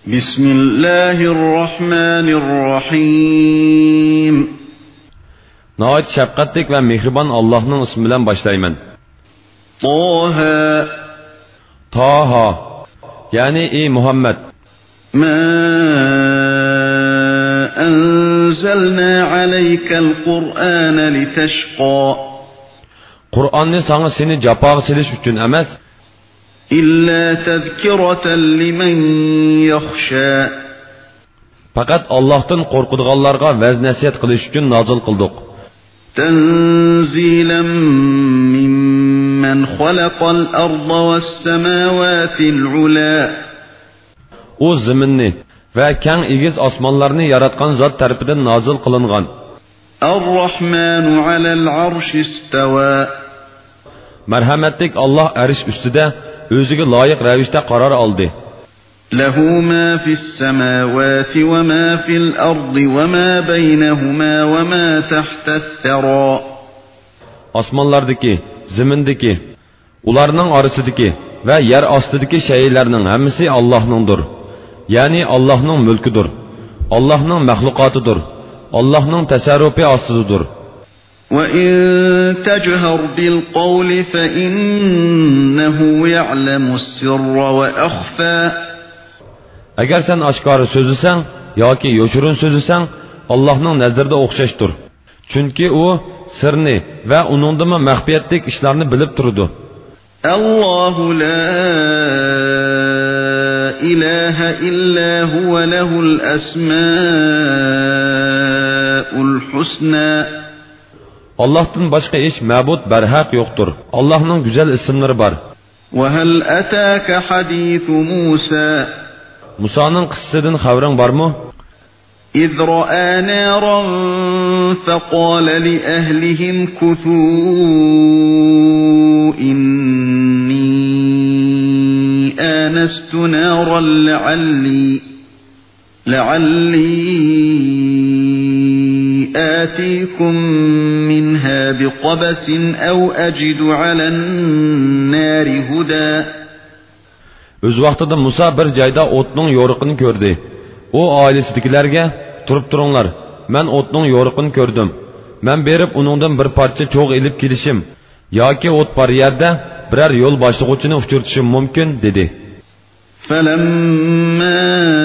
Bismillahirrahmanirrahim. Nəhayət şəfqətlik və mehriban Allah'ın ismi ilə başlayman. Taha. Yani ey Muhammed. Ma anzalna aleykel Kur'ane liteşqa. Kur'an'ı sana seni capağı siliş üçün emas. İlla tezkireten limen yakhsha. Fakat Allah'tan korkuduğanlarga vəz nəsiyyət qilish üçün nazil qıldık. Tenzilen mimmen xalaqal arda ve's semavatil ula. O zəminni və kən egiz osmonlarni yaratgan zot tarafidan nazil qilingan. Ar-Rahmanu alal arsh istawa. Merhametlik Allah arish ustida o'ziga loyiq ravishda qaror oldi. Lahu ma fis samawati wa ma fil ardi wa ma baynahuma wa ma tahta ath-thara. Osmonlardagi, zimindagi, ularning orasidagi va yer ostidagi shaylarning hammasi Allohningdir. Ya'ni Allohning mulkidir. Allohning mahluqotidir. Allohning tasarrufi ostidadir. وَإِن تَجْهَرْ بِالْقَوْلِ فَإِنَّهُ يَعْلَمُ السِّرَّ وَأَخْفَى. Agar sen oshkora so'zlasang yoki yo'shirin so'zlasang, Allohning nazarida o'xshashdir. Chunki u sirni va uningdimi maxfiyatlik ishlarni bilib turadi. Allohu la ilaha illa huwa lahul asmaul husna. Allah'tan başka iş ma'bud barhaq yo'qdir. Allohning güzel ismlari bor. Wa hal ataka hadith Musa. Musa'nın qissasidan xabaring bormi? إذ رأى نارا فقال لأهلهم كثوا إني آنست نارا لعلي آتيكم منها بقبس أو أجد على النار هدى. Öz vaqtida Musa bir joyda o'tning yo'riqini ko'rdi. O ailesidagilarga turib turinglar, men o'tning yo'riqini ko'rdim. Men berib uningdan bir parcha cho'g' elib kelishim yoki o't bor yerda biror yo'l boshlig'uvchini uchirtishim mumkin dedi. Falamma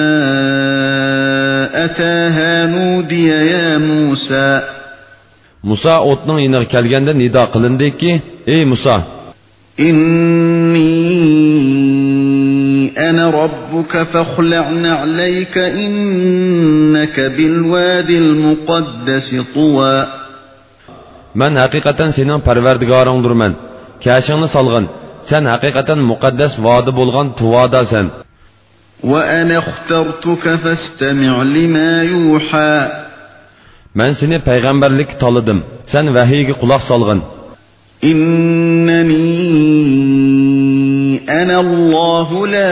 ataha nudiya ya Musa. Musa o'tning yoniga kelganda nido qilindiki, ey Musa, inni ana robbuka fakhla'na alayka innaka bilwadil muqaddas tuwa. Men haqiqatan sening parvardigoringdirman. Kashingni solg'in. Sen haqiqatan muqaddas vodi bo'lgan Tuvodasan. Wa ana ikhtartuka fastami' lima yuha. Men seni payg'ambarlik tanladim. Sen vahiyga quloq solg'in. Innani ana Allohu la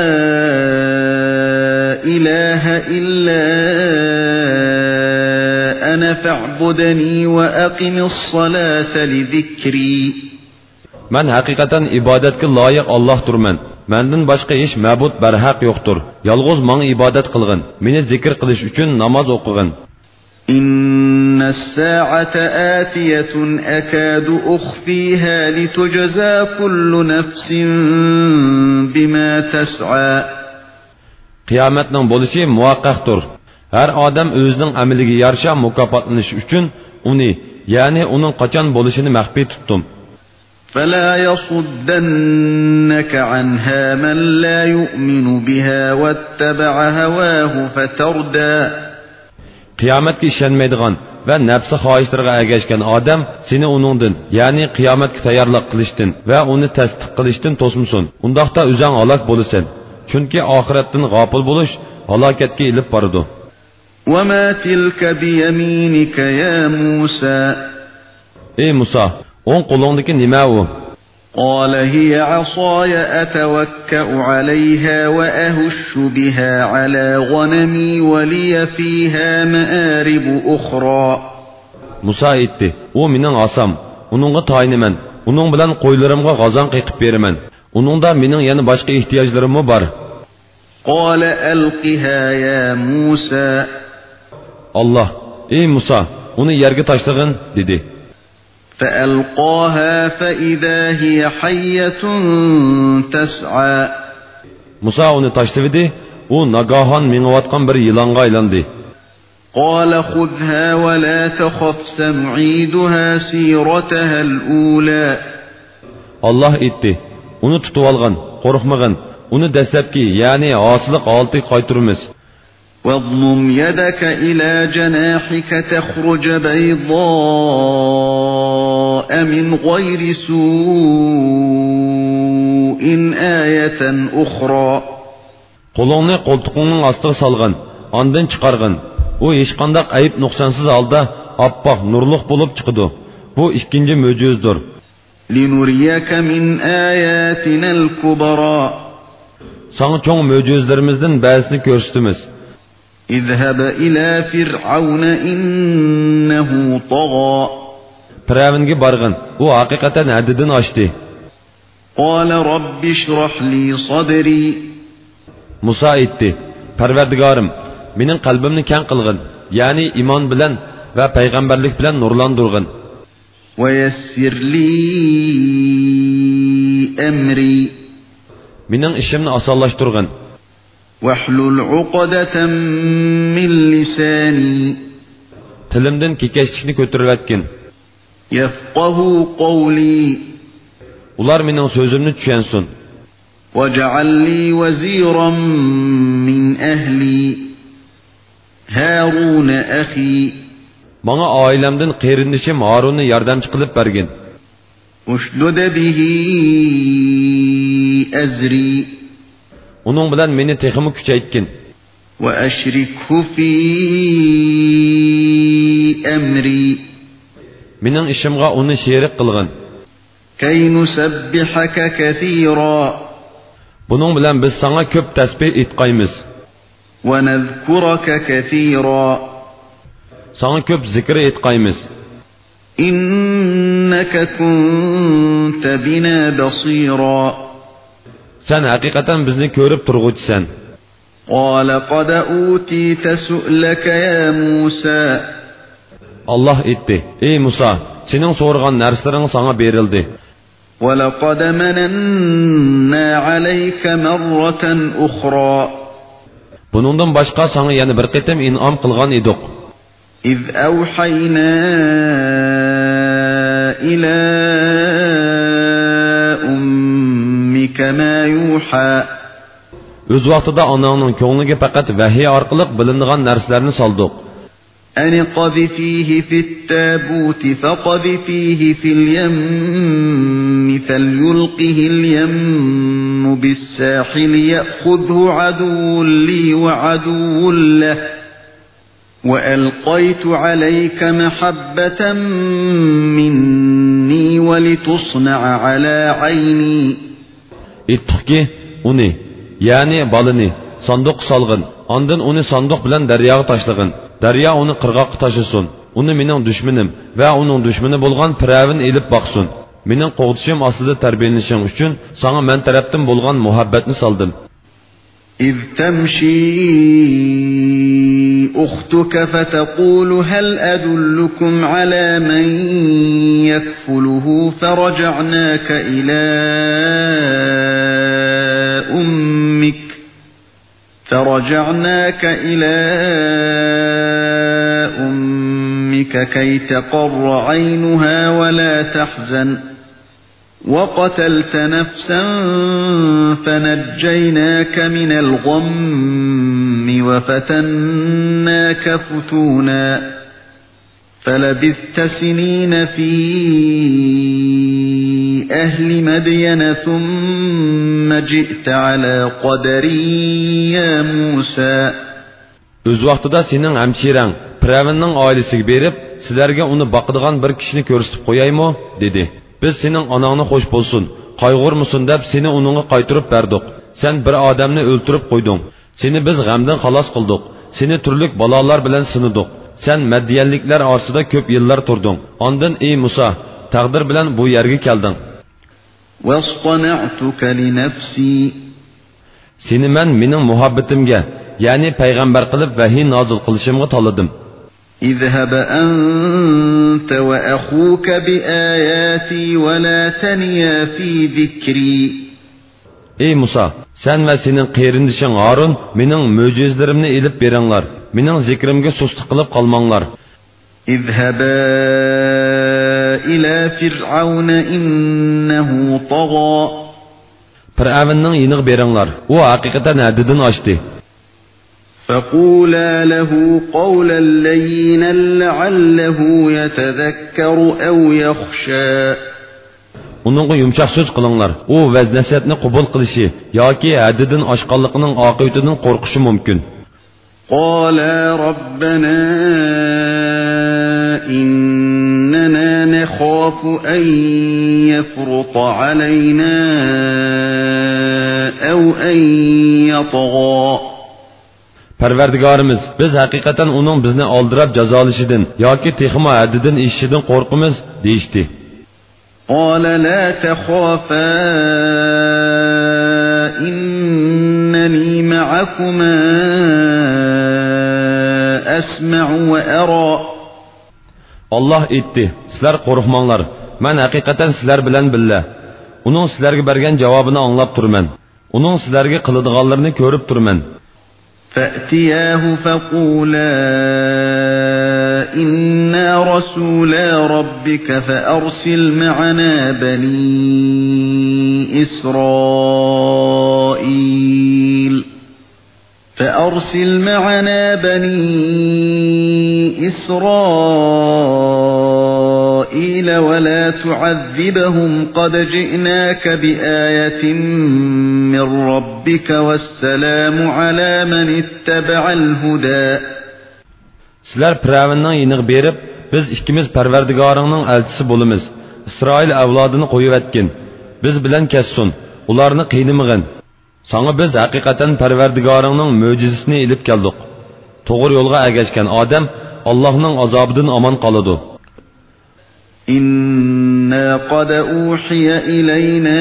ilaha illa ana fa'budni wa aqimis salata li dhikri. Men haqiqatan ibodatga loyiq Allohdirman. Mendan boshqa hech ma'bud barhaq yo'qdir. Yolg'iz menga ibodat qilgin. Meni zikr qilish uchun namoz o'qigin. Inna as-sa'ata atiyatun akadu ukhfiha litujza kullu nafsin bima tas'a. Qiyomatning bo'lishi muvaqqaqdir. Har odam o'zining amaliga yarasha mukofotlanish uchun uni, ya'ni uning qachon bo'lishini maxfiy tutdim. فلا يصدنك عنها من لا يؤمن بها واتبع هواه فتردى. Qiyomatga ishonmaydigan va nafsi xohishlariga ergashgan odam seni uningdan, ya'ni qiyomatga tayyorlik qilishdan va uni tasdiq qilishdan to'smasin. Undaqda o'zing halok bo'lasan. Chunki oxiratdan g'ofil bo'lish halokatga ilib boradi. Wa ma tilka bi yaminika ya Musa. Ey Musa, o'ng qo'lingdagi nima u? قال هي عصاي أتوكأ عليها وأهش بها على غنمي ولي فيها مآرب أخرى. Musa aytdi, o mening asam, uningga tayinaman, uning bilan qo'ylarimga g'azon qiqib beraman. Uningda mening yana boshqa ehtiyojlarim bor. قال ألقها يا موسى Allah, ey Musa, onu yerge taşlagın dedi. فألقاها فإذا هي حية تسعى Musa onu taşlıvidi, o nagahan mingavatkan bir yılanga aylandı. قال خذها ولا تخف سنعيدها سيرتها الأولى Allah etti, onu tutuvalgan, korkmagın, onu deslepki yani asılık altı kaytırımız. واضمم يدك إلى جناحك تخرج بيضاء من غير سوء آية أخرى Kolunu koltuğunun astığı salgın, andın çıkargın. O hiçkandak ayıp noksansız alda appak, nurluk bulup çıkıdı. Bu ikinci möcüzdür. لنريك من آياتنا الكبرى Sana çoğun möcüzlerimizden bazısını görsütümüz. اذهب إلى فرعون إنه طغى Piravinge bargın, o hakikaten haddidan aştı. قال رب اشرح لي صدري Musa etti, Parvardigarım, mening qalbimni keng qilgin, ya'ni iman bilan va payg'ambarlik bilan nurlantirgin. ويسر لي أمري Mening ishimni osonlashtirgin. واحلل عقدة من لساني Tilimdan kekashlikni ko'tarayotgin. يفقه قولي Ular mening so'zimni tushunsin. واجعل لي وزيرا من أهلي هارون أخي Bana ailemden qerindishim Harunni yordamchi qilib bergin. اشدد به أزري Uning bilan meni texmi kuchaytgin. وأشركه في أمري Mening ishimga uni sherik qilgin. كي نسبحك كثيرا Buning bilan biz sana ko'p tasbih etqaymiz. ونذكرك كثيرا Sana ko'p zikr etqaymiz. إنك كنت بنا بصيرا Sen haqiqatan bizni ko'rib turg'uchisan. قال قد أوتيت سؤلك يا موسى Allah etti, ey Musa, sening so'ragan narsalaring sana berildi. ولقد مننا عليك مرة أخرى Buningdan boshqa sana yana bir qitim in'om qilgan edik. إذ أوحينا إلى أمك ما يوحى O'z vaqtida onangning ko'ngliga faqat vahiy orqali bilinadigan narsalarni soldik. أن قذفيه في التابوت فقذفيه في اليم فليلقه اليم بالساحل يأخذه عدو لي وعدو له وألقيت عليك محبة مني ولتصنع على عيني Etdikki, uni, yani balını, sandık salgın, andın onu sandık bilen deryaga taşlagın. Daryo uni qirg'oqqa tashisin. Uni mening dushmanim va uning dushmani bo'lgan Firavn elib boqsin. Mening qo'g'dishim ostida tarbiyalanishing uchun sana men tarafdan bo'lgan muhabbatni soldim. إذ تمشي أختك فتقول هل أدلكم على من يكفله فرجعناك إلى أمك كي تقر عينها ولا تحزن وقتلت نفسا فنجيناك من الغم وفتناك فتونا فلبثت سنين في أهل مدين ثم جئت على قدري يا موسى Öz vaqtida sening hamshirang Firavnning oilasiga berib, sizlarga uni boqadigan bir kishini ko'rsatib qo'yaymi, dedi. Biz sening onangni xo'sh bo'lsin, qayg'urmasin deb seni uningga qaytirib berdik. Sen bir odamni o'ltirib qo'yding. Seni biz g'amdan xalos qildik. Seni turli balolar bilan sinadik. Sen Madiyanliklar orasida ko'p yillar turding. Ondan ey Musa, taqdir bilan bu yerga kelding. واصطنعتك لنفسي Seni men mening muhabbatimga, ya'ni payg'ambar qilib vahiy nozil qilishimga tanladim. اذهب أنت وأخوك بآياتي ولا تنيا في ذكري. Ey Musa, sen ve senin qeyrindişin Harun mening mo'jizalarimni elib beringlar. Mening zikrimga sustik qilib qolmanglar. اذهبا إلى فرعون إنه طغى. Fir'avnning yiniga beringlar. U haqiqatan haddidan oshdi. فقولا له قولا لينا لعله يتذكر أو يخشى. Onunğa yumşaq söz qılыңlar. O vəz nəsihatni qəbul qilishi yoki haddidan oshqanligining oqibatidan qo'rqishi mumkin. قالا ربنا إننا نخاف أن يفرط علينا أو أن يطغى. Parvardigarimiz, biz haqiqatan uning bizni oldirab jazolashidan yoki texmo haddidan eshishidan qo'rqimiz deyishdi. قال لا تخافا إنني معكما أسمع وأرى. Allah aytdi, sizlar qo'rqmanglar. Men haqiqatan sizlar bilan billa. Uning sizlarga bergan javobini anglab turman. Uning sizlarga qiladiganlarini ko'rib turman. فأتياه فقولا إنا رسولا ربك فأرسل معنا بني إسرائيل ولا تعذبهم قد جئناك بآية من ربك والسلام على من اتبع الهدى. Sizlar Firavunning yiniga berib, biz ikkimiz Parvardigoringning elchisi bo'lamiz. İsroil avlodini qo'yib etgin. Biz bilan kessin. Ularni qiynamag'in. Sana biz haqiqatan Parvardigoringning mo'jizasini elib keldik. To'g'ri yo'lga ergashgan odam Allohning azobidan omon qoladi. إنا قد أوحي إلينا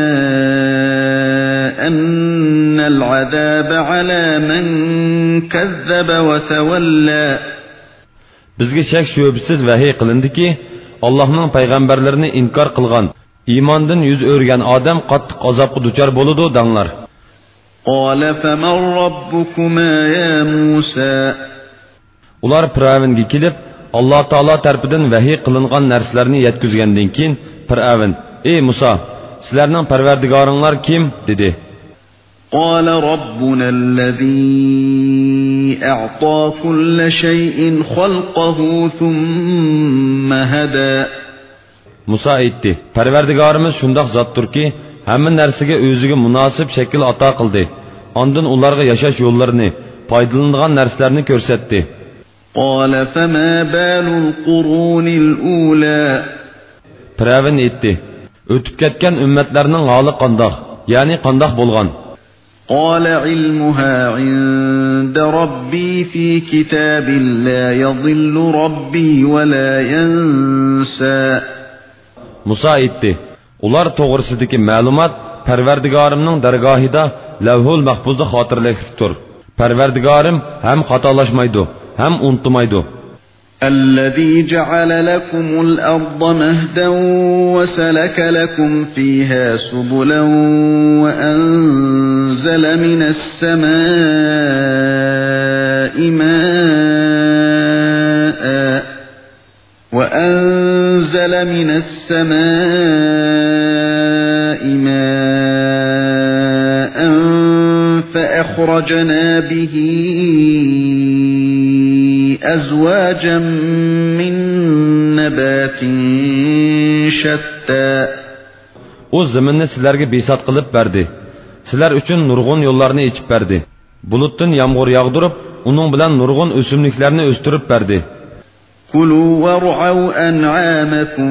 أن العذاب على من كذب وتولى. Bizga shak shubsiz vahiy qilindiki, Allohning payg'ambarlarini inkor qilgan, iymondan yuz o'rgan odam qattiq azobga duchor bo'ladi danglar. قال فمن ربكما يا موسى. Ular Firavunga kelib, Allah Taala tarafidan vahiy qilingan narsalarni yetkizgandan keyin Firavun, "Ey Musa, sizlarning Parvardigoringlar kim?" dedi. قال ربنا الذي أعطى كل شيء خلقه ثم هدى. Musa aytdi, Parvardigorimiz shundoq zotdirki, hamma narsaga o'ziga munosib shakl ato qildi. Ondan ularga yashash yo'llarini, foydalanadigan narsalarni ko'rsatdi. قال فما بال القرون الأولى. Firavun aytdi, o'tib ketgan ummatlarning holi qandoq, ya'ni qandoq bo'lgan? قال علمها عند ربي في كتاب لا يضل ربي ولا ينسى. Musa aytdi, ular to'g'risidagi ma'lumot Parvardigorimning dargohida Lavhul Mahfuzda xotirlikdir. Parvardigorim ham xatolashmaydi, ham unutmaydi. الذي جعل لكم الأرض مهدا وسلك لكم فيها سبلا وأنزل من السماء ماء فأخرجنا به أزواجا من نبات شتى. O zaminni sizlarga besat qilib berdi. Sizlar uchun nurg'un yo'llarni ochib berdi. Bulutdan yomg'ir yog'dirib, uning bilan nurg'un o'simliklarni o'stirib berdi. كلوا وارعوا أنعامكم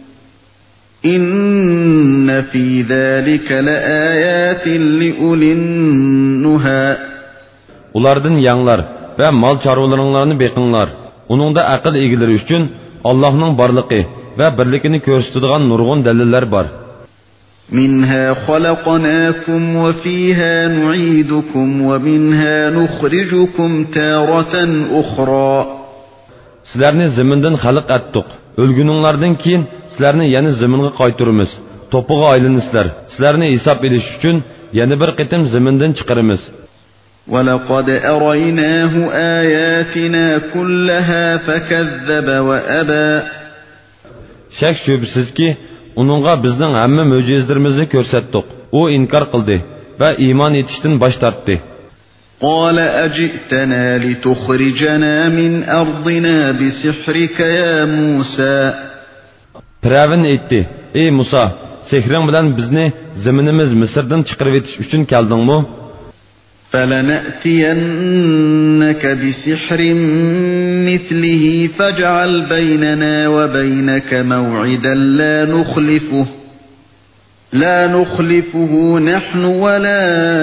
إن في ذلك لآيات لأولي النهى. Ulardan yanglar ve mal çarvalaringlarni beqinglar. Uningda aql egilari uchun Allohning borligi ve birligini ko'rsatadigan nurg'un dalillar bor. منها خلقناكم وفيها نعيدكم ومنها نخرجكم تارة أخرى. Sizlarni zamindan xalq etdik. O'lguninglardan keyin sizlarni yana zaminga qaytaramiz. To'piga aylanasizlar. Sizlarni hisob edish uchun yana bir qitim zamindan chiqaramiz. وَلَقَدْ أَرَيْنَاهُ آيَاتِنَا كُلَّهَا فَكَذَّبَ وَأَبَى. Shak shubsizki, uningga bizning hamma mo'jizalarimizni ko'rsatdik. U inkor qildi va iymon etishdan bosh tortdi. قال أجئتنا لتخرجنا من أرضنا بسحرك يا موسى. Firavun aytdi: "Ey Musa, sehring bilan bizni zaminimiz Misrdan chiqarib etish uchun keldingmi? فلنأتينك بسحر مثله فاجعل بيننا وبينك موعدا لا نخلفه نحن ولا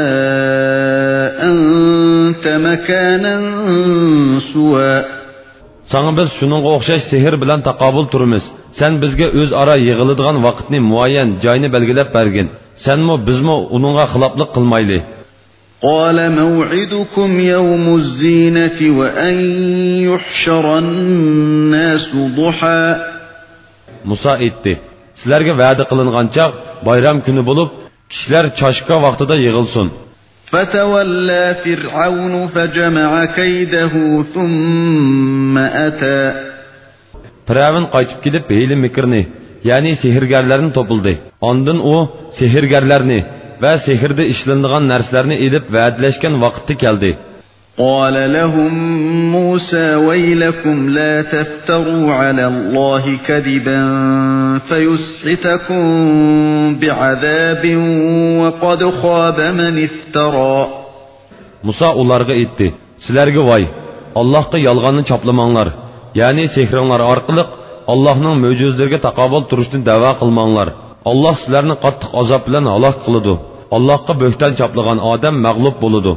أنت مكانا سوى." Sana biz shuningga o'xshash sehr bilan taqobil turamiz. Sen bizga o'z ara yig'iladigan vaqtni muayyan joyni belgilab bergin. Senmi bizmi uningga xiloflik qilmayli. قال موعدكم يوم الزينة وأن يحشر الناس ضحى. Musa aytdi: "Sizlarga va'da qilingan chaq bayram kuni bo'lib, kishilar choshqa vaqtida yig'ilsin." فتولى فرعون فجمع كيده ثم أتى. Firavun qaytib kelib hiyla mikrni, ya'ni sehrgarlarni topildi. Ondan u sehrgarlarni va sehrda ishlanadigan narsalarni elib va'dalashgan vaqtda keldi. قال لهم موسى ويلكم لا تفتروا على الله كذبا فيسحتكم بعذاب وقد خاب من افترى. Musa ularga aytdi: "Sizlarga voy, Allohga yolg'onni choplamanglar, ya'ni sehringlar orqali Allohning mo'jizalariga taqobil turishni da'vo qilmanglar. Alloh sizlarni qattiq azob bilan halok qiladi. Allohga bo'xton choplagan odam mag'lub bo'ladi."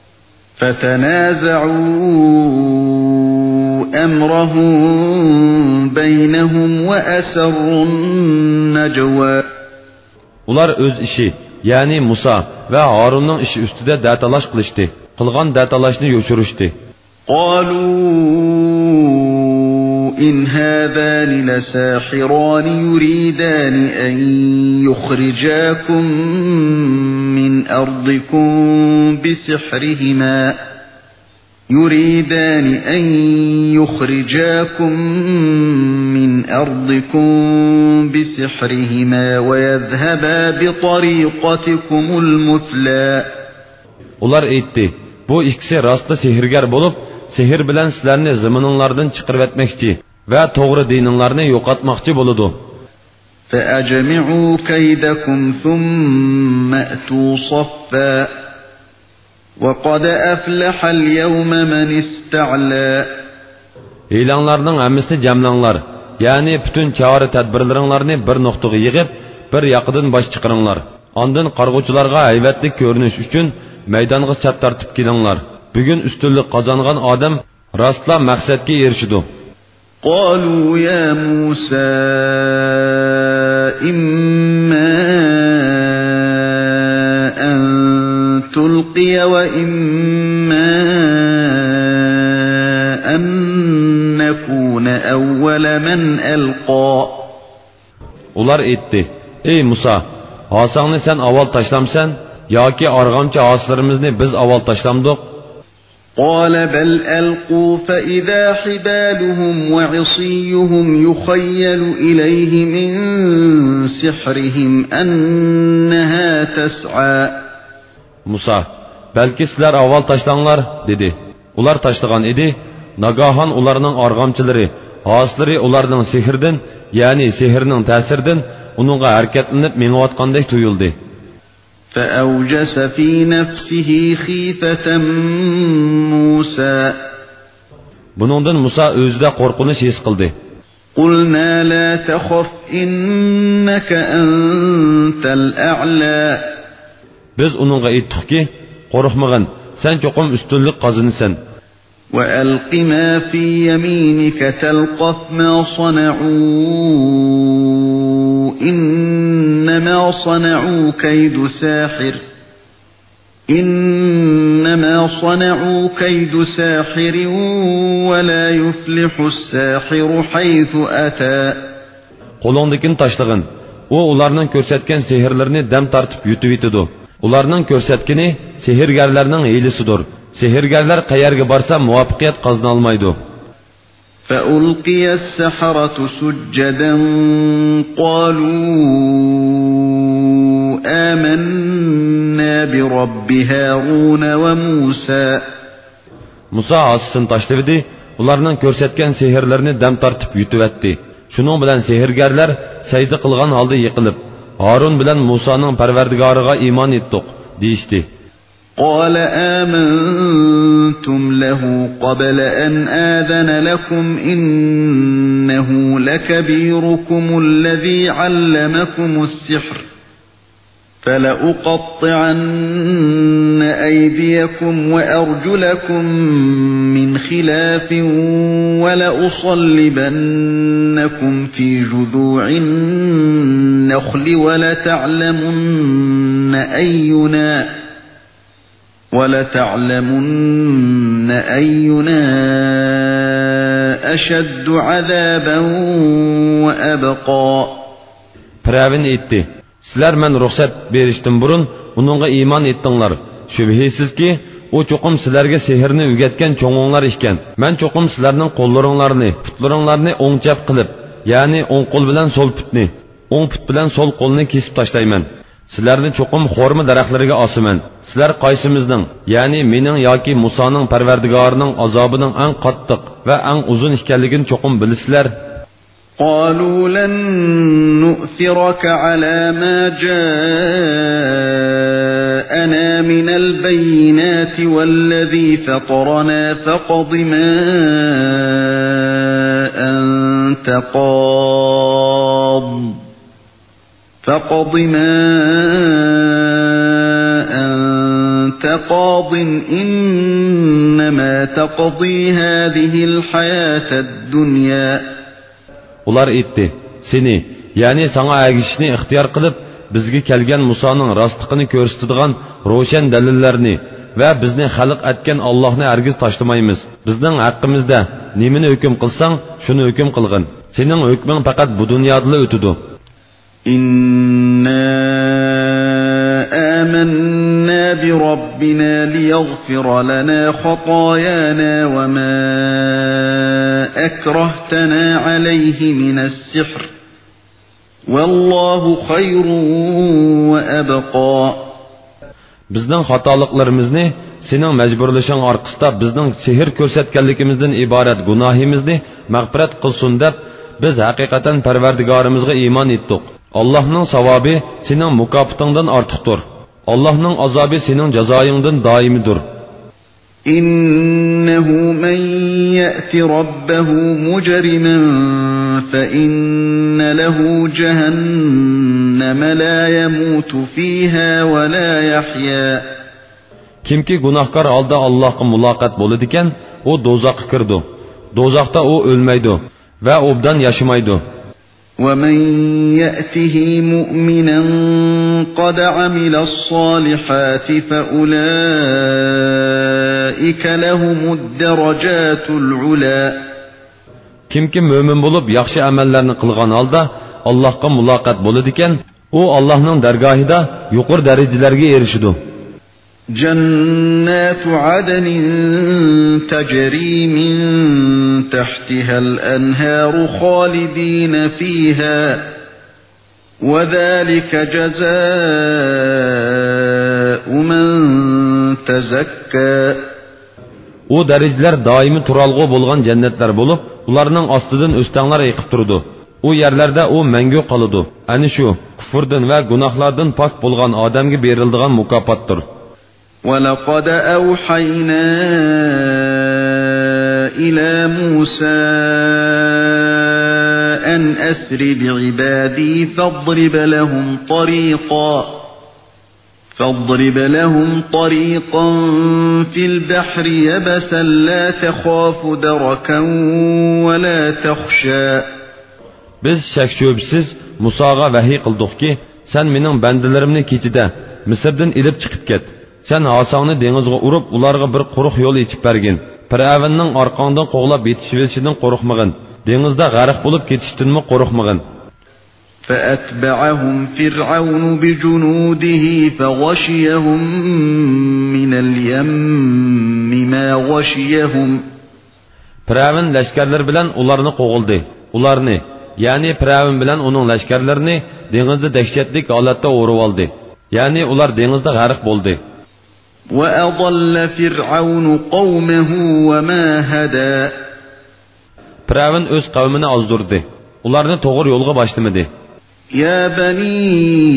فتنازعوا أمرهم بينهم وأسروا النجوى. Ular o'z ishi, ya'ni Musa va Harunning ishi ustida datalash qilishdi. Qilgan datalashni yo'shirishdi. قالوا إن هذان لساحران يريدان أن يخرجاكم من أرضكم بسحرهما ويذهبا بطريقتكم المثلى. Ular aytdi: "Bu ikkisi rostla sehrgar bo'lib, sehr bilan sizlarni zamininglardan chiqarib etmoqchi va to'g'ri dininglarni yo'qotmoqchi bo'ladi." فأجمعوا كيدكم ثم أتوا صفا وقد أفلح اليوم من استعلى. E'lonlarning hammasini jamlanglar, ya'ni butun chora tadbirlaringlarni bir nuqtaga yig'ib, bir yoqidan bosh chiqaringlar. Ondan qarg'uvchilarga haybatli ko'rinish uchun maydonga chap tortib kelinglar. Bugun ustunlik qozongan odam rostla maqsadga erishidi. قالوا يا موسى إما أن تلقي وإما أن نكون أول من ألقى. Ular aytdi: "Ey Musa, asangni sen avval tashlamsan yoki arg'amchi aslarimizni biz avval tashlamdik?" قال بل ألقوا فإذا حبالهم وعصيهم يخيل إليه من سحرهم أنها تسعى. Musa: "Belki sizlar avval tashlanglar" dedi. Ular tashlagan edi. Nagahan ularning arg'amchilari, aslari ularning sehrdan, ya'ni sehrning ta'siridan uningga harakatlanib menayotgandek tuyuldi. فأوجس في نفسه خيفة موسى. Buningdan Musa o'zida qo'rqinish his qildi. قلنا لا تخف إنك أنت الأعلى. Biz uningga aytdikki, qo'rqmag'in, sen cho'qim ustunlik qozinasan. وألق ما في يمينك تلقف ما صنعوا إنما صنعوا كيد ساحر ولا يفلح الساحر حيث أتى. Qo'lingdekini tashlag'in. U ularning ko'rsatgan sehrlarini dam tortib yutib yetadi. Ularning ko'rsatgani sehrgarlarning hiylasidir. Sehrgarlar qayerga borsa muvaffaqiyat qozona olmaydi. فألقي السحرة سجدا قالوا آمنا برب هارون وموسى. Musa asısını tashladi. Ularning ko'rsatgan sehrlarini dam tortib yutib etdi. Shuning bilan sehrgarlar sajda qilgan holda yiqilib, Harun bilan Musaning Parvardigoriga iymon etdik deyishdi. قال آمنتم له قبل أن آذن لكم إنه لكبيركم الذي علمكم السحر فلأقطعن أيديكم وأرجلكم من خلاف ولأصلبنكم في جذوع النخل ولتعلمن أينا أشد عذابا وأبقى. Pravin etti. Sizlar men ruxsat berishdan burun uningga iymon etdinglar. Shubhisizki, u cho'qim sizlarga sehrni o'rgatgan cho'ng'onglar ekan. Men cho'qim sizlarning qo'llaringlarni, putlaringlarni o'ng chap qilib, ya'ni o'ng qo'l bilan so'l putni, o'ng put bilan so'l qo'lni kesib tashlayman. Sizlarni cho'qim xorma daraxtlariga osaman. Sizlar qaysimizning, ya'ni mening yoki Musoning Parvardigorining azobining eng qattiq va eng uzun ekanligini cho'qim bilasizlar. قالوا لن نؤثرك على ما جاءنا من البينات والذي فطرنا فاقض ما أنت قاض إنما تقضي هذه الحياة الدنيا. Ular aytdi, seni, ya'ni sana agishishni ixtiyor qilib, bizga kelgan Musoning rostligini ko'rsatadigan ro'shan dalillarni va bizni xalq etgan Allohni hargiz tashlamaymiz. Bizning haqqimizda nimani hukm qilsang, shuni hukm qilgin. Sening hukming faqat bu dunyoda o'tadi. Inna amanna bi robbina liyaghfir lana khotoyana wa ma أكرهتنا عليه من السحر والله خير وأبقى. Bizning xatoliklarimizni sening majburlashing orqasida bizning sehr ko'rsatganligimizdan iborat gunohimizni mag'firat qilsin deb biz haqiqatan Parvardigorimizga iymon etdik. Allohning savobi sening mukofotingdan ortiqdir. Allohning azobi sening jazoyingdan doimidir. إنه من يأت ربه مجرما فإن له جهنم لا يموت فيها ولا يحيا. Kimki gunohkor holda Allohga muloqot bo'ladigan, u do'zaxga kirdi. Do'zaxda u o'lmaydi va obdan yashamaydi. ومن يأته مؤمنا قد عمل الصالحات فأولئك لهم الدرجات العلى. Kimki mo'min bo'lib yaxshi amallarni qilgan holda Allohga muloqot bo'ladigan, u Allohning dargohida yuqori darajalarga erishadi. جنات عدن تجري من تحتها الأنهار خالدين فيها وذلك جزاء من تزكى. O darajalar doimiy turalg'u bo'lgan jannatlar bo'lib, ularning ostidan o'stanglar yiqib turadi. O yerlarda u mangu qoladi. Ani shu kufrdan va gunohlardan pok bo'lgan odamga beriladigan mukofotdir. وَلَقَدْ أَوْحَيْنَا إِلَى مُوسَى أَنْ أَسْرِ بِعِبَادِي فاضرب لهم طريقا في البحر يبسا لا تخاف دركا ولا تخشى. Biz shak shubsiz Musoga vahiy qildikki, sen mening bandalarimni kechida Misrdan ilib chiqib ket. Sen asongni dengizga urib, ularga bir quruq yo'l yechib bergin. Firavunning orqangdan qo'g'lab yetishishdan qo'rqmagin. Dengizda g'arq bo'lib ketishdanmi qo'rqmagin. فأتبعهم فرعون بجنوده فغشيهم من اليم ما غشيهم. Firavun lashkarlar bilan ularni qo'g'ildi. Ularni, ya'ni Firavun bilan uning lashkarlarini dengizda dahshatli holatda o'rib oldi. Ya'ni ular dengizda g'arq bo'ldi. وأضل فرعون قومه وما هدى. Firavun o'z qavmini ozdirdi. Ularni to'g'ri yo'lga boshlamadi. يا بني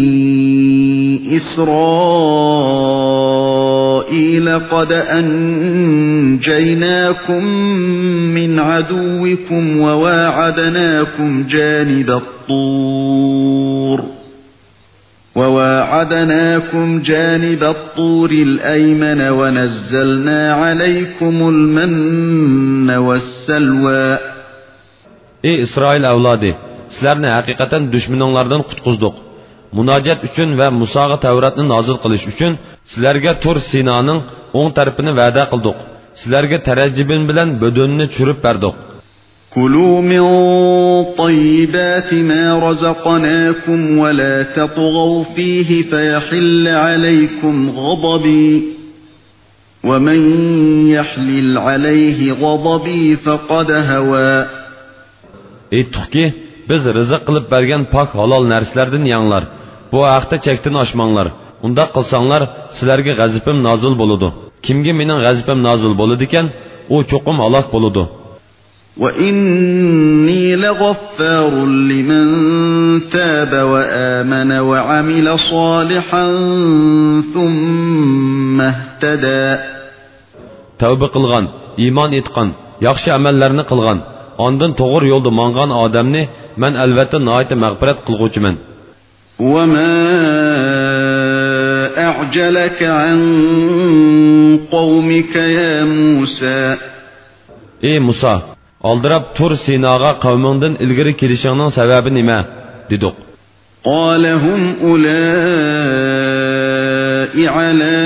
إسرائيل قد أنجيناكم من عدوكم وواعدناكم جانب الطور الأيمن ونزلنا عليكم المن والسلوى. Ey İsrail avlodi, sizlarni haqiqatan dushmaninglardan qutqizdik. Munojat uchun va Musoga Tavratni nozil qilish uchun sizlarga Tur Sinoning o'ng tarafini va'da qildik. Sizlarga tarajjibin bilan budunni tushirib berdik. كلوا من طيبات ما رزقناكم ولا تطغوا فيه فيحل عليكم غضبي ومن يحلل عليه غضبي فقد هوى. Aytdikki, biz rizq qilib bergan pok halol narsalardan yanglar. Bu haqda chekdan oshmanglar. Unda qilsanglar, sizlarga g'azabim nozil bo'ladi. Kimga mening g'azabim nozil bo'ladi ekan, u cho'qim halok bo'ladi. وَإِنِّي لَغَفَّارٌ لِمَنْ تَابَ وَآمَنَ وَعَمِلَ صَالِحًا ثُمَّ اهْتَدَى. Tavba qilgan, iymon etgan, yaxshi amallarni qilgan, ondan to'g'ri yo'lda mangan odamni men albatta nihoyat mag'firat qilguvchiman. وَمَا أَعْجَلَكَ عَنْ قَوْمِكَ يَا مُوسَى. Ey Musa, aldirab Tur Sinoga qavmingdan ilgari kelishingning sababi nima? dedik. قَالَ هُمْ أُولَئِكَ عَلَى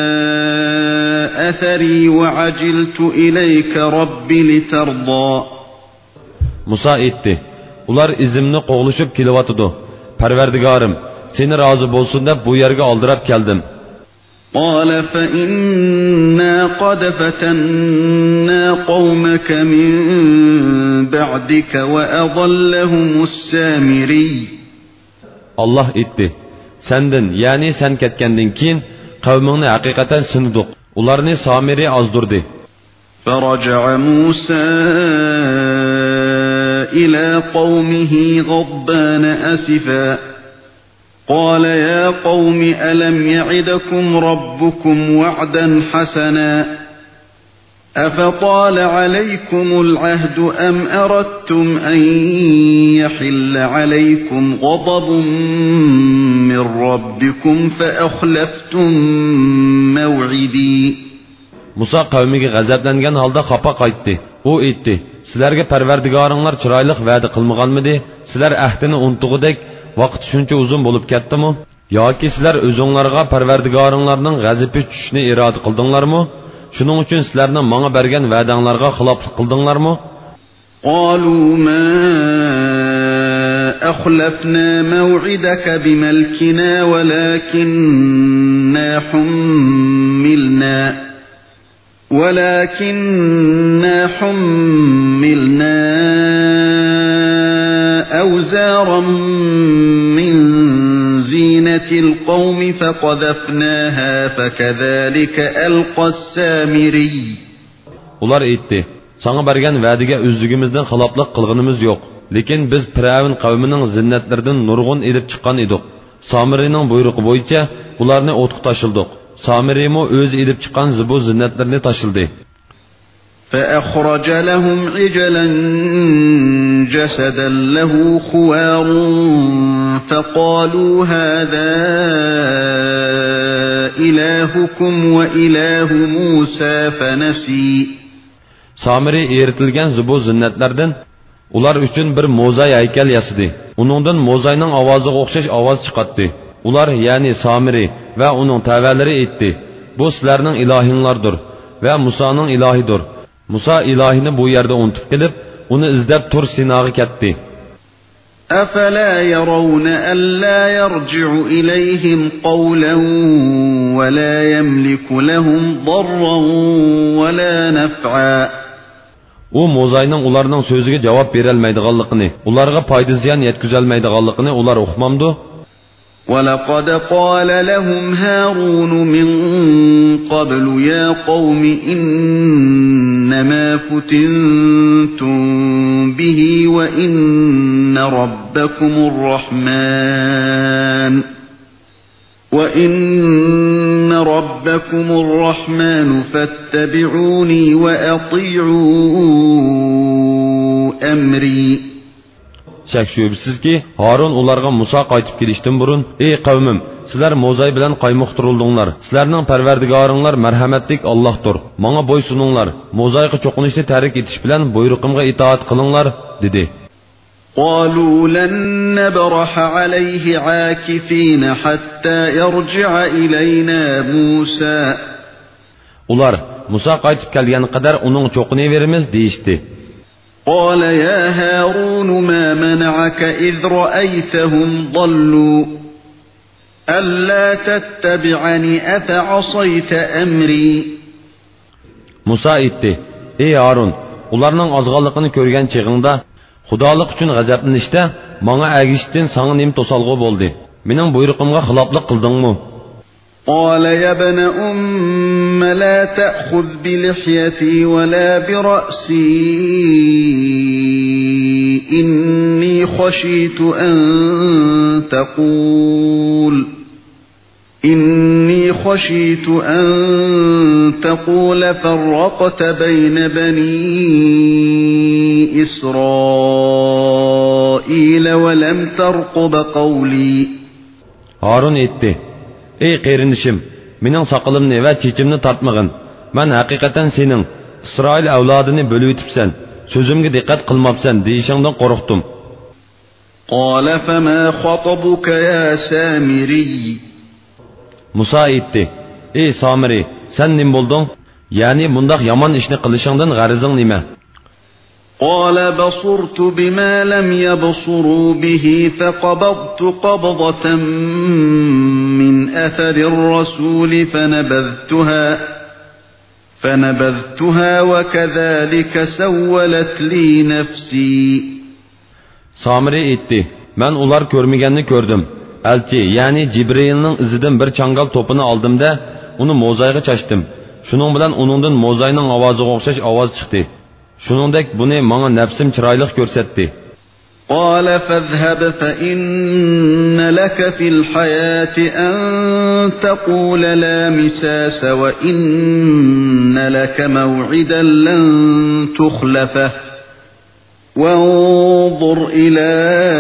أَثَرِي وَعَجِلْتُ إِلَيْكَ رَبِّ لِتَرْضَى. Musa aytdi, ular izimni qo'g'lishib kelyapti. Parvardigorim, seni rozi bo'lsin deb bu yerga oldirab keldim. قال فإنا قد فتنا قومك من بعدك وأضلهم السامري. Allah aytdi, senden yani sen ketgandan keyin qavmingni haqiqatan sinidik. Ularni Samiri ozdirdi. فرجع موسى إلى قومه غضبان أسفا قال يا قوم ألم يعدكم ربكم وعدا حسنا أفطال عليكم العهد أم أردتم أن يحل عليكم غضب من ربكم فأخلفتم موعدي. Musa qavmiga g'azablangan holda xafa qaytdi. U aytdi, sizlarga Parvardigoringlar chiroyli va'da qilmaganmidi? Sizlar ahdini unutgudek vaqt shuncha uzun bo'lib ketdimi? Yoki sizlar o'zinglarga Parvardigoringlarning g'azabi tushishni iroda qildinglarmi? Shuning uchun sizlarning menga bergan va'danglarga xiloflik qildinglarmi? قالوا ما أخلفنا موعدك بملكنا ولكننا حملنا أوزارا من زينة القوم فقذفناها فكذلك ألقى السامري. Ular aytdi, sana bergan va'daga o'zligimizdan xiloflik qilganimiz yo'q. Lekin biz Firavun qavmining zinnatlaridan nurg'un elib chiqqan edik. Samirining buyrug'i bo'yicha ularni o'tga tashildik. Samirimo o'zi elib chiqqan zibu zinnatlarni tashildi. فأخرج لهم عجلا جسدا له خوار فقالوا هذا إلهكم وإله موسى فنسي. Samiri eritilgan zibu zinnatlardan Ular uchun bir mo'zay haykal yasadi. Uningdan mo'zayning ovoziga o'xshash ovoz chiqatdi. Ular, ya'ni Samiri va uning tavalari aytdi: "Bu sizlarning ilohinglardir va Musoning ilohidir." Musa ilohini bu yerda unutib kelib, uni izlab tur Sinoga ketdi. أفلا يرون ألا يرجع إليهم قولا ولا يملك لهم ضرا ولا نفعا. U mo'zayning ularning so'ziga javob berolmaydiganligini, ularga foyda ziyon yetkazolmaydiganligini ular uqmamdi. وَلَقَدْ قَالَ لَهُمْ هَارُونُ مِنْ قَبْلُ يَا قَوْمِ إِنَّمَا فُتِنْتُمْ بِهِ وَإِنَّ رَبَّكُمُ الرَّحْمَنُ فَاتَّبِعُونِي وَأَطِيعُوا أَمْرِي. Şək şübhəsizki, Harun onlarga Musa qaytib kelishdən burun: "Ey qavmim, sizlar mo'zay bilan qaymoqtiruldinglar. Sizlarning Parvardigoringlar marhamatlik Allohdir. Menga bo'ysuninglar. Mo'zayga cho'qinishni tarik etish bilan buyruqimga itoat qilinglar" dedi. قالوا لن نبرح عليه عاكفين حتى يرجع إلينا موسى. Ular Musa qaytib kelgan qadar uning cho'qini verimiz deyishdi. قال يا هارون ما منعك إذ رأيتهم ضلوا ألا تتبعني أفعصيت أمري. Musa aytdi: "Ey Harun, ularning ozg'anligini ko'rgan chig'ingda Xudolik uchun g'azablanishda menga agishdan sanga nim to'salg'u bo'ldi. Mening buyruqimga xiloflik qildingmi?" قال يا ابن أم لا تأخذ بلحيتي ولا برأسي إني خشيت أن تقول فرقت بين بني إسرائيل ولم ترقب قولي. Harun aytdi: "Ey qerinishim, mening soqolimni va chechimni tortmag'in. Men haqiqatan sening İsroil avlodini bo'lib o'tibsan, so'zimga diqqat qilmabsan deyishingdan qo'rqdim." قال فما خطبك يا سامري. Musa aytdi: "Ey Samiri, sen nim bo'lding? Ya'ni bundoq yomon ishni qilishingdan g'arizing nima?" قال بصرت بما لم يبصروا به فقبضت قبضة من أثر الرسول فنبذتها وكذلك سولت لي نفسي. Samiri aytdi: "Men ular ko'rmaganni ko'rdim. Elchi, ya'ni Cibrilning izidan bir changal to'pini oldimda, uni mo'zayga chashdim. Shuning bilan uningdan mo'zayning ovoziga o'xshash ovoz chiqdi. Shuningdek buni menga nafsim chiroyli ko'rsatdi." قال فاذهب فإن لك في الحياة أن تقول لا مساس وإن لك موعدا لن تخلفه وانظر إلى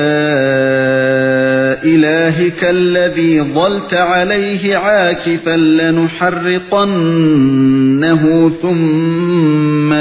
إلهك الذي ظلت عليه عاكفا لنحرقنه ثم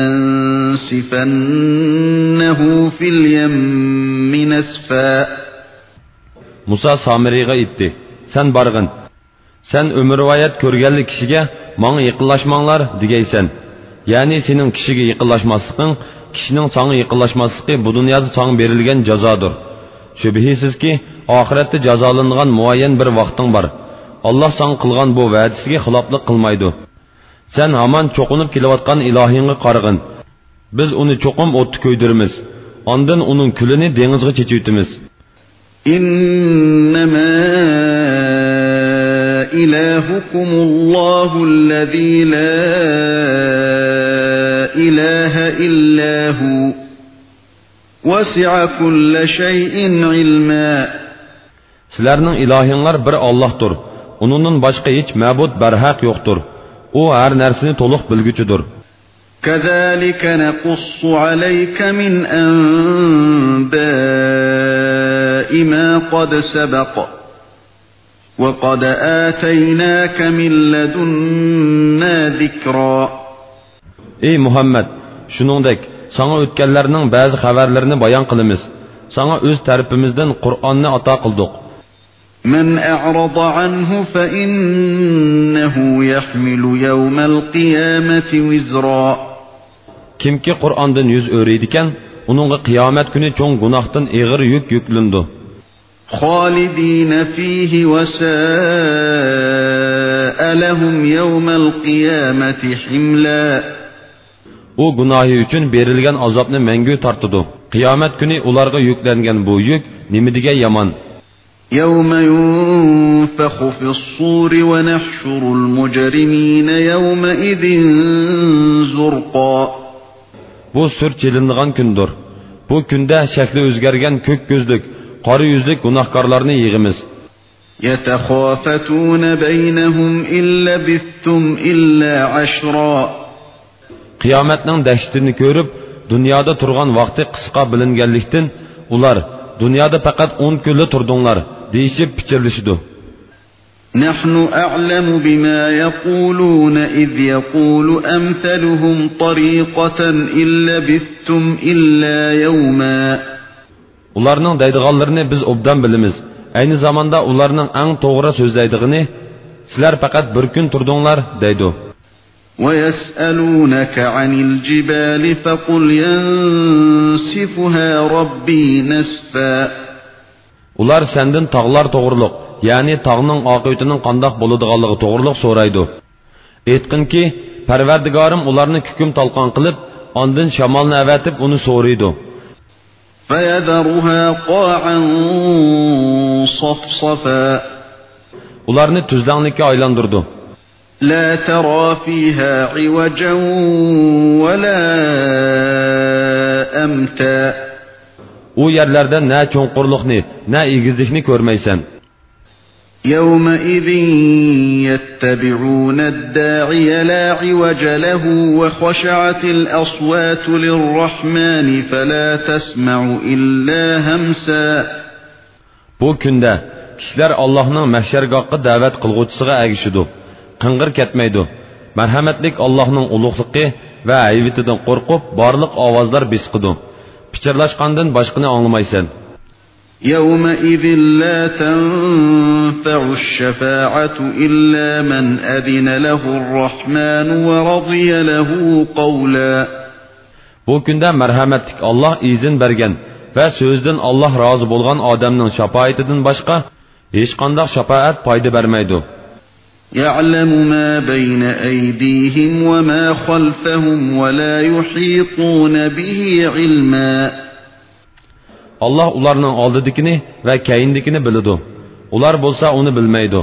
لننسفنه في اليم نسفا. Musa Samiriga aytdi: "Sen barg'in. Sen umrvoyat ko'rganli kishiga menga yaqinlashmanglar degaysan. Ya'ni sening kishiga yaqinlashmasliging, kishining senga yaqinlashmasligi bu dunyoda senga berilgan jazodir. Shubhisizki, oxiratda jazolanadigan muayyan bir vaqting bor. Alloh senga qilgan bu va'dasiga xiloflik qilmaydi. Sen hamon cho'qinib kelayotgan ilohingga qarag'in. Biz uni cho'qim o'tni ko'ydiramiz. Ondan uning kulini dengizga chechitamiz." إنما إلهكم الله الذي لا إله إلا هو وسع كل شيء علما. Sizlarning ilohinglar bir Allohdir. Uningdan boshqa hech ma'bud barhaq yo'qdir. U har narsani to'liq bilguchidir. كذلك نقص عليك من أنباء ما قد سبق وقد آتيناك من لدنا ذكرا. Ey Muhammed, shuningdek sana o'tganlarning ba'zi xabarlarini bayon qilamiz. Sana o'z tarafimizdan Qur'onni ato qildik. من أعرض عنه فإنه يحمل يوم القيامة وزرا. Kimki Qur'ondan yuz o'raydigan, uningga qiyomat kuni cho'ng gunohdan og'ir yuk yuklindi. خالدين فيه وساء لهم يوم القيامة حملا. U gunohi uchun berilgan azobni mangu tortidi. Qiyomat kuni ularga yuklangan bu yuk nimadiga yomon. يوم ينفخ في الصور ونحشر المجرمين يومئذ زرقا. Bu sur chilingan kundir. Bu kunda shakli o'zgargan ko'k ko'zlik, qora yuzlik gunohkorlarni yig'imiz. يتخافتون بينهم إن لبثتم إلا عشرا. Qiyomatning dahshatini ko'rib, dunyoda turgan vaqti qisqa bilinganlikdan ular dunyoda faqat 10 kunli turdinglar deyishib pichirlashdi. نحن أعلم بما يقولون إذ يقول أمثلهم طريقة إن لبثتم إلا يوما. Ularning deydiganlarini biz obdan bilamiz. Ayni zamanda ularning eng to'g'ri so'zlaydigini sizlar faqat bir kun turdinglar deydi. ويسألونك عن الجبال فقل ينسفها ربي نسفا. Ular senden tağlar to'g'riliq, ya'ni tağning oqibatining qandoq bo'ladiganligi to'g'riliq so'raydi. Aytqin ki, Parvardigorim ularni hukm talqon qilib, ondan shamolni avatib uni so'raydi. فيذرها قاعا صفصفا. Ularni tuzlanlikka aylandirdi. لا ترى فيها عوجا ولا أمتا. U yerlarda na cho'nqurlikni, na egizlikni ko'rmaysan. يومئذ يتبعون الداعي لا عوج له وخشعت الأصوات للرحمن فلا تسمع إلا همسا. Bu kunda kishilar Allohning mahshargohga da'vat qilguvchisiga agishidi. Qing'ir ketmaydi. Marhamatlik Allohning ulug'ligi va hayvitidan qo'rqib, barliq ovozlar besqidi. Pichirlashqandan boshqani anglamaysan. يومئذ لا تنفع الشفاعة إلا من أذن له الرحمن ورضي له قولا. Bu kunda marhamatlik Allah izin bergan va so'zdan Allah rozi bo'lgan odamning shafoatidan boshqa hech qanday shafaat foyda bermaydi. يعلم ما بين أيديهم وما خلفهم ولا يحيطون به علما. Allah ularning oldidikini va keyindikini biladi. Ular bo'lsa uni bilmaydi.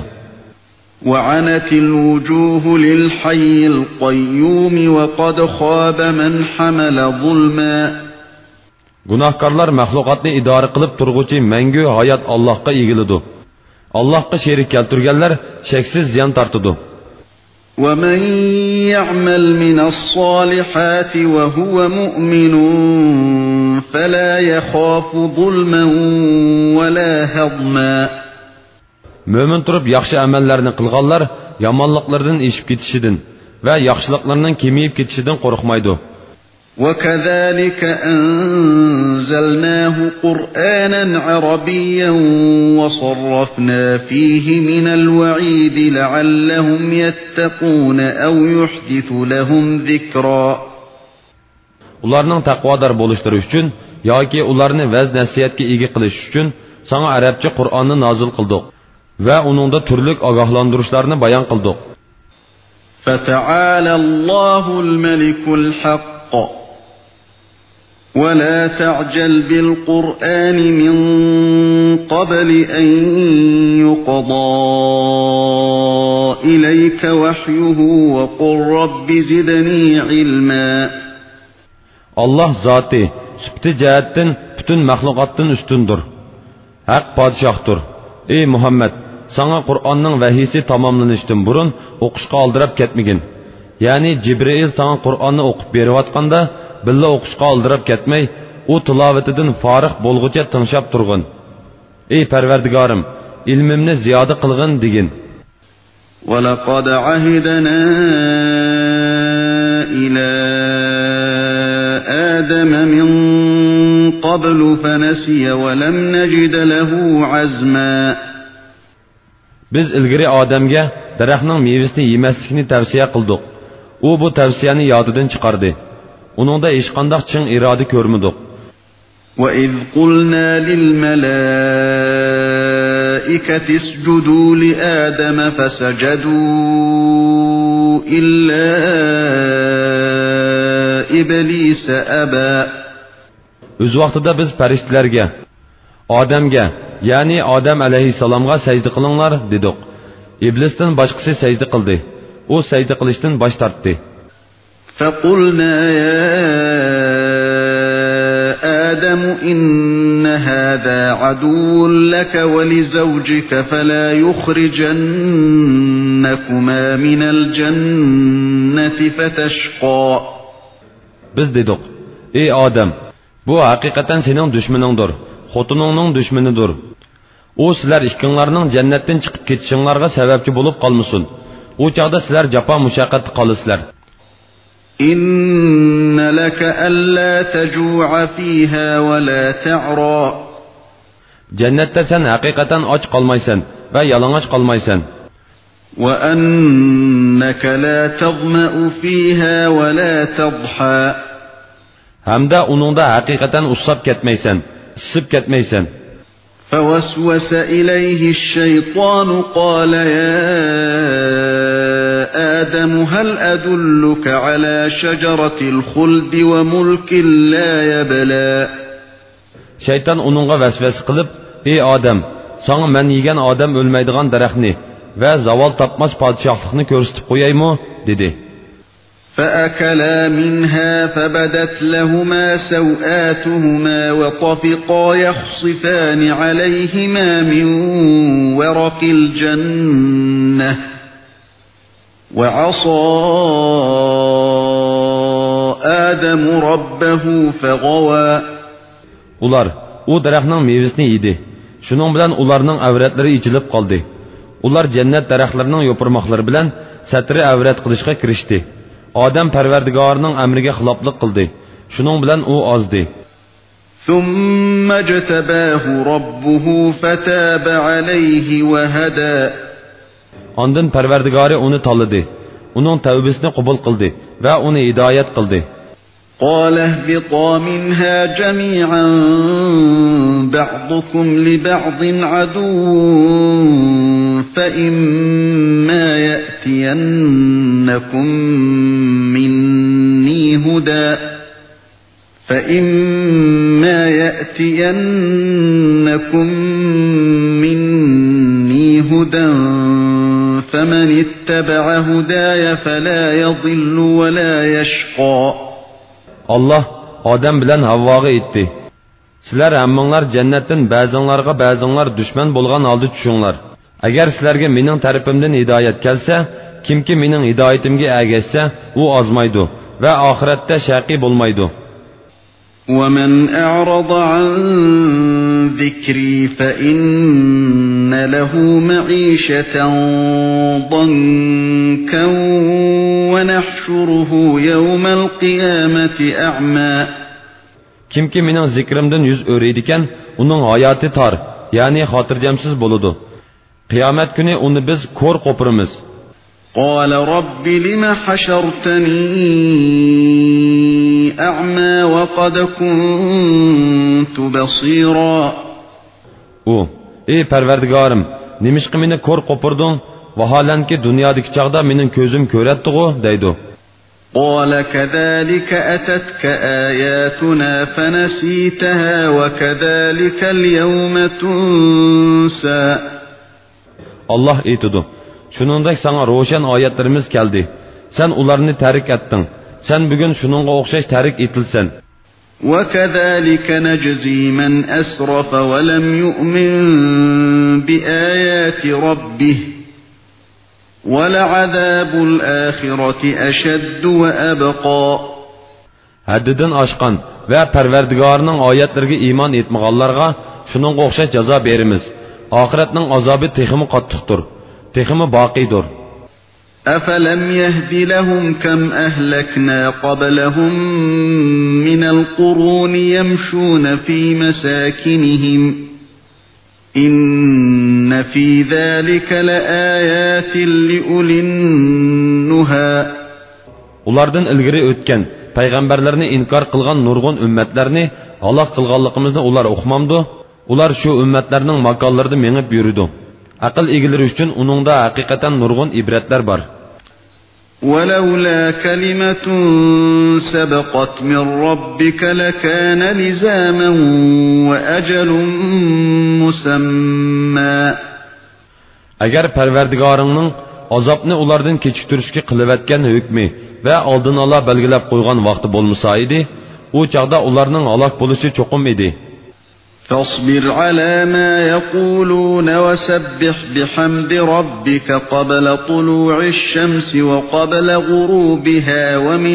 وعنت الوجوه للحي القيوم وقد خاب من حمل ظلما. Gunohkorlar mahluqotni idora qilib turg'uchi mangu hayot Allohga egiladi. Allohga sherik keltirganlar cheksiz ziyon tortadi. ومن يعمل من الصالحات وهو مؤمن فلا يخاف ظلما ولا هضما. Mo'min turib yaxshi amallarni qilganlar yomonliklardan eshib ketishidan va yaxshiliklarning kemiyib ketishidan qo'rqmaydi. وكذلك أنزلناه قرآنا عربيا وصرفنا فيه من الوعيد لعلهم يتقون أو يحدث لهم ذكرا. Ularning taqvodor bo'lishlari uchun yoki ularni vaz nasihatga ega qilish uchun sana arabcha Qur'onni nozil qildik va uningda turli ogohlantirishlarni bayon qildik. فتعالى الله الملك الحق ولا تعجل بالقرآن من قبل أن يقضى إليك وحيه وقل رب زدني علما. Allah zati sübti cihetten bütün mahlukattan üstündür. Hak padişahtır. Ey Muhammed, sana Kur'an'ın vahiysi tamamlanıştın burun okuşqa aldırıp ketmegin. Yani Cibril sana Kur'an'ı okup berivatqanda billa okuşqa aldırıp ketmey, o tilavetinden farıq bolğuca tınşap turgun. Ey Perverdigarım, ilmimni ziyade qılgın digin. وَلَقَدْ عَهِدْنَا إِلَى آدم من قبل فنسي ولم نجد له عزما. Biz ilgari odamga daraxtning mevasini yemaslikni tavsiya qildik. U bu tavsiyani yodidan chiqardi. Uningda hech qanday chin iroda ko'rmadik. وَإِذْ قُلْنَا لِلْمَلَائِكَةِ اسْجُدُوا لِآدَمَ فَسَجَدُوا إِلَّا إِبْلِيسَ أَبَى. O'z vaqtida biz farishtalarga, odamga, ya'ni Odam alayhissalomga sajda qilinglar dedik. İblisdan boshqasi sajda qildi. U sajda qilishdan bosh tortdi. فَقُلْنَا يَا آدم إن هذا عدو لك ولزوجك فلا يخرجنكما من الجنة فتشقى. Biz dedik, ey Odam, bu haqiqatan sening dushmaningdir, xotiningning dushmanidir. U sizlar ikkinglarning jannatdan chiqib ketishinglarga sababchi bo'lib qolmasin. U chaqda sizlar jafo mushaqqatda qolasizlar. إن لك ألا تجوع فيها ولا تعرى. Jannatda sen haqiqatan och qolmaysan va yalang'och qolmaysan. وأنك لا تظمأ فيها ولا تضحى. Hamda uningda haqiqatan usab ketmaysan, isib ketmaysan. فوسوس إليه الشيطان قال يا آدم هل أدلك على شجرة الخلد وملك لا يبلى. Şeytan onunğa vəsvəs qılıb, ey Adəm, sana mən yegən Adəm ölməydiğən dərəxtni və zaval tapmaz padişahlıqını göstərib qoyayımı, dedi. فأكلا منها فبدت لهما سوآتهما وطفقا يخصفان عليهما من ورق الجنة وعصى آدم ربه فغوى. Ular o dərəxtnin meyvəsini yedi. Şunun bilan ularning avratları içilib qaldı. Ular cənnət dərəxtlərinin yoparmaqları bilan satri avrat qilishga kirishdi. Odam Parvardigorining amriga xiloflik qildi. Shuning bilan u ozdi. ثم اجتباه ربه فتاب عليه وهدى. Ondan Parvardigori uni tanladi. Uning tavbasini qabul qildi va uni hidoyat qildi. قال اهبطا منها جميعا بعضكم لبعض عدو فإما يأتينكم مني هدى فمن اتبع هداي فلا يضل ولا يشقى. Allah Odam bilan Havvoga aytdi. Sizlar hammanglar jannatdan ba'zinglarga ba'zinglar dushman bo'lgan holda tushinglar. Agar sizlarga mening tarafimdan hidoyat kelsa, kimki mening hidoyatimga ergashsa, u ozmaydi va oxiratda shaqi bo'lmaydi. وَمَنْ أَعْرَضَ عَنْ ذِكْرِي فَإِنَّ لَهُ مَعِيشَةً ضَنكًا وَنَحْشُرُهُ يَوْمَ الْقِيَامَةِ أَعْمَى. Kimki mening zikrimdan yuz o'raydigan, uning hayoti tor, ya'ni xotirjamsiz bo'ladi. Qiyomat kuni uni biz ko'r qo'piramiz. قَالَ رَبِّ لِمَ حَشَرْتَنِي أَعْمَى وَقَدْ كُنْتُ بَصِيرًا. U, ey Parvardigorim, nimishqa meni ko'r qo'pirding? Vaholanki dunyodagi chaqda mening ko'zim ko'ratdi-ku, deydi. قَالَ كَذَلِكَ أَتَتْكَ آيَاتُنَا فَنَسِيتَهَا وَكَذَلِكَ الْيَوْمَ تُنْسَى. Allah aytdi. Shuningdek sana ro'shan oyatlarimiz keldi. Sen ularni tarik etding. Sen bugun shuningga o'xshash tarik etilsan. وَكَذَلِكَ نَجْزِي مَنْ أَسْرَفَ وَلَمْ يُؤْمِنْ بِآيَاتِ رَبِّهِ وَلَعَذَابُ الْآخِرَةِ أَشَدُّ وَأَبْقَى. Haddidan oshgan va Parvardigorning oyatlariga iymon etmaganlarga shuningga o'xshash jazo beramiz. Oxiratning azobi texmi qattiqdir, texmi boqiydir. أفلم يهد لهم كم أهلكنا قبلهم من القرون يمشون في مساكنهم إن في ذلك لآيات لأولي النهى. Ulardan ilgari o'tgan payg'ambarlarni inkor qilgan nurg'un ummatlarni halok qilganligimizni ular o'qimamdi. Ular shu ummatlarning makonlarida mengib yuridi. Aql egilari uchun uningda haqiqatan nurg'un ibratlar bor. ولولا كلمة سبقت من ربك لكان لزاما وأجل مسمى. Agar Parvardigoringning azobni ulardan kechiktirishga qilayotgan hukmi va oldin ola belgilab qo'ygan vaqti bo'lmasa edi, u chaqda ularning halok bo'lishi cho'qim edi. فاصبر على ما يقولون وسبح بحمد ربك قبل طلوع الشمس وقبل غروبها ومن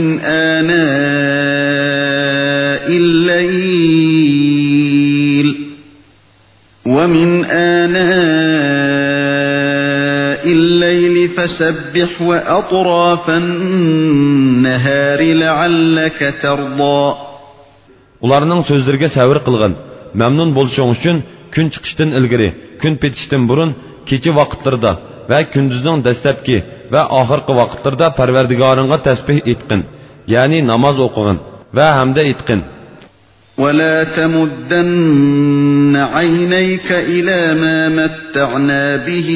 آناء الليل فسبح وأطراف النهار لعلك ترضى. Ularning so'zlariga sabr qilgin. Memnun bo'lishing uchun kun chiqishdan ilgari, kun petishdan burun, kecha vaqtlarida va kunduzning dastlabki va oxirgi vaqtlarida Parvardigoringga tasbih etqin, ya'ni namoz o'qigin va hamda etqin. ولا تمدن عينيك إلى ما متعنا به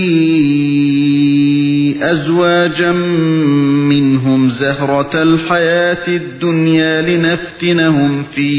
أزواجا منهم زهرة الحياة الدنيا لنفتنهم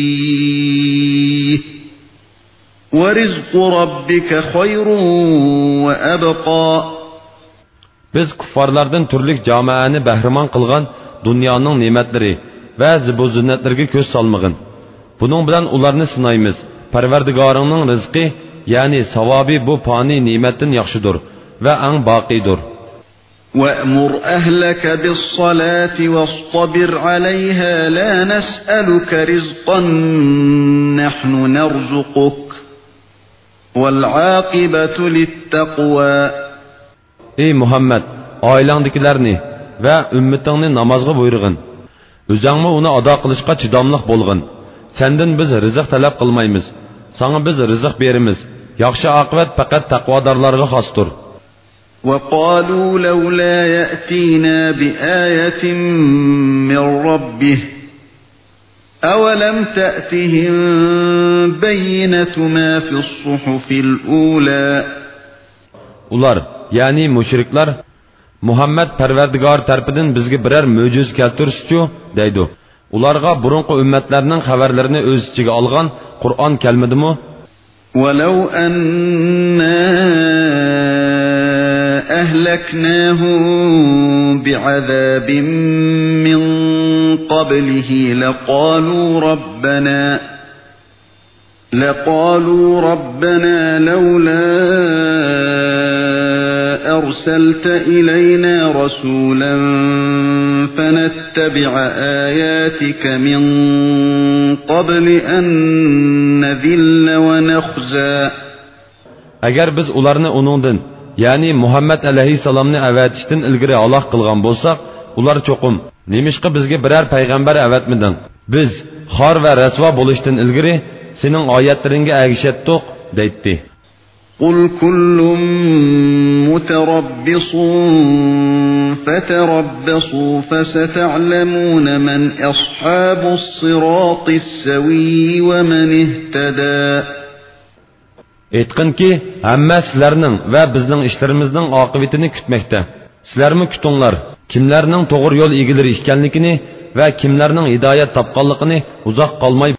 فيه ورزق ربك خير وأبقى. Biz kuffarlardan turlik jamoani bahramon qilgan dunyoning ne'matlari va zibu-ziynatlarga ko'z solmag'in. Buning bilan ularni sinaymiz. Parvardigoringning rizqi, ya'ni savobi bu fani ne'matdan yaxshidir va eng boqiydir. وَأْمُرْ أَهْلَكَ بِالصَّلَاةِ وَاصْطَبِرْ عَلَيْهَا لَا نَسْأَلُكَ رِزْقًا نَحْنُ نَرْزُقُكَ وَالْعَاقِبَةُ لِلتَّقْوَى. Ey Muhammed, oilangdagilarni va ummatingni namozga buyurgin. O'zingmi uni ado qilishga chidamliq bo'lgin. Sendan biz rizq talab qilmaymiz. Sana biz rizq beramiz. Yaxshi oqibat faqat taqvodorlarga xosdir. وَقَالُوا لَوْلَا يَأْتِينَا بِآيَةٍ مِّن رَّبِّهِ أَوَلَمْ تَأْتِهِم بَيِّنَةُ مَا فِي الصُّحُفِ الْأُولَى. Ular, ya'ni mushriklar, Muhammed Parvardigor tarafidan bizga biror mo'jiz keltirishchu deydi. Ularga burunqi ummatlarning xabarlarini o'z ichiga olgan Qur'on kelmadimi? وَلَوْ أَنَّا أهلكناهم بعذاب من قبله لقالوا ربنا لولا أرسلت إلينا رسولا فنتبع آياتك من قبل أن نذل ونخزى. Agar biz ularni onundan, ya'ni Muhammad alayhissalomni avatishdan ilgari aloq qilgan bo'lsak, ular cho'qim, nemishqa bizga biror payg'ambar avatmiding? Biz xor va rasvo bo'lishdan ilgari sening oyatlaringga agishatdiq deydi. قل كل متربص فتربصوا فستعلمون من أصحاب الصراط السوي ومن اهتدى. Aytqinki, hamma sizlarning va bizning ishlarimizning oqibatini kutmoqda. Sizlarmi kutinglar, kimlarning to'g'ri yo'l egilari ekanligini va kimlarning hidoyat topganligini uzoq qolmay